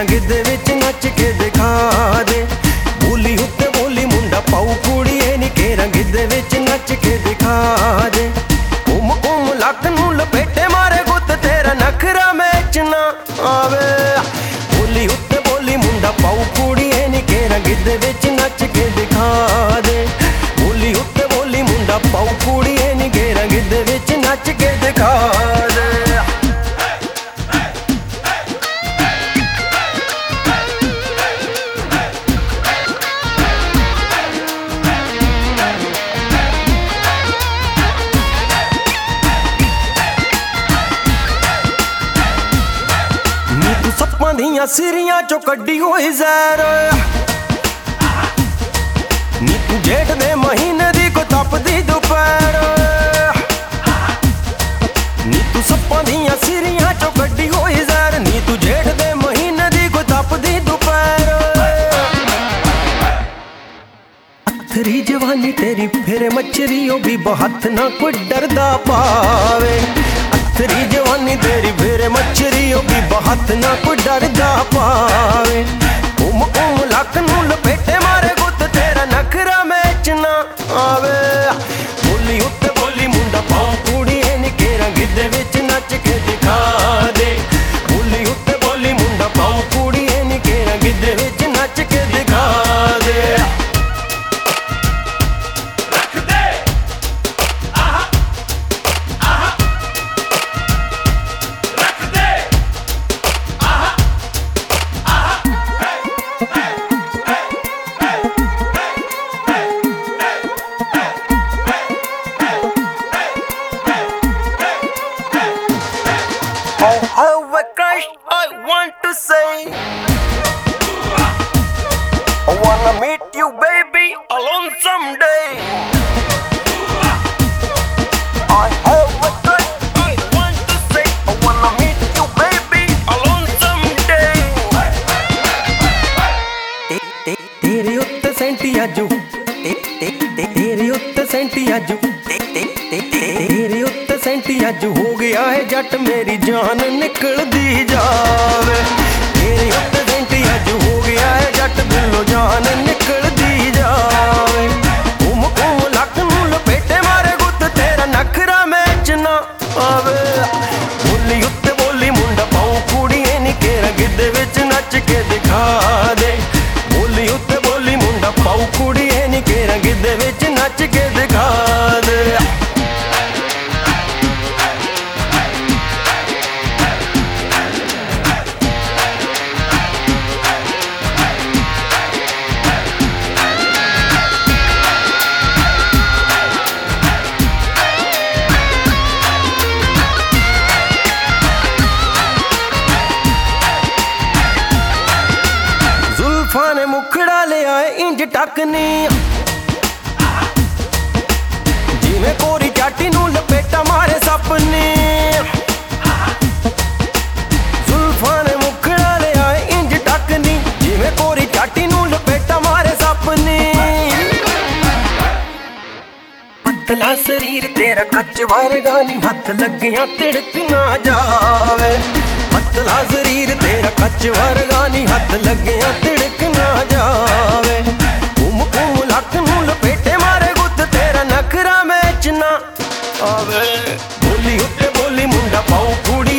केरा गिद्दे विच नच के दिखा दे। बोली उत्ते बोली मुंडा पाऊ कुड़िए नी केरा गिद्दे विच नच के दिखा दे। घुम घुम लक नूं लपेटे मारे गुत्त तेरा नखरा मैच ना आवे। बोली उत्ते बोली मुंडा पाऊ कुड़िए नी केरा गिद्दे विच नच के दिखा दे। बोली उत्ते बोली मुंडा पाऊ कुड़िए नी केरा गिद्दे विच नच के दिखा दे। सप्पां दियां सिरियां चो कड्डी होई ज़हर नी तू जेठ दे महीने दी को तपदी दोपहर नी तू सप्पां दियां सिरियां चो कड्डी होई ज़हर नी तू जेठ दे महीने दी को तपदी दोपहर। अथरी जवानी तेरी फिर मच्छरी ओ भी बहत ना कोई डरदा पावे। अथरी जवानी तेरी फिर मच्छरी ओ भी बहत ना कोई डरदा पावे। घुम घुम लक नूं लपेटे मारे गुत्त तेरा नखरा मैच ना आवे। बोली उत्ते बोली मुंडा पाऊ कुड़िए नी केरा गिद्दे विच नच के दिखा दे। बोली उत्ते बोली मुंडा पाऊ कुड़िए नी केरा गिद्दे विच नच के दिखा दे। I have a crush I want to say. I wanna meet you baby alone someday. I have a crush I want to say. I wanna meet you baby alone someday. तेरे उत्ते सेंटी आजू तेरे उत्ते senti आजू तेरे उत्ते senti अज हो गया है जट मेरी जान निकल दी जावे। तेरे उत्ते सेंटी अज हो गया है जट दिलों जान निकल दी जावे। घुम घुम लक नूं लपेटे मारे गुत्त तेरा नखरा मैच ना आवे। बोली उत्ते बोली मुंडा पाऊ कुड़िए नी केरा गिद्दे विच नच के दिखा दे। बोली उत्ते बोली मुंडा पाऊ कुड़िए नी केरा गिद्दे विच नच के दिखा दे। जुल्फां ने मुखड़ा ले आए इंज टकनी जिवें कोरी चाटी नूं लपेटा मारे सपने। जुल्फां ने मुखड़ा ले आए इंज टकनी जिवें कोरी चाटी नूं लपेटा मारे सपने। पतला शरीर तेरा कच वर्गा नी हथ लगियां तिड़क ना जावे। पतला शरीर तेरा कच वर्गा नी हथ लगियां तिड़क ना जावे। घुम घुम लक नूं लपेटे मारे गुत्त तेरा नखरा मैच ना आवे। बोली उत्ते बोली मुंडा पाऊ कुड़ी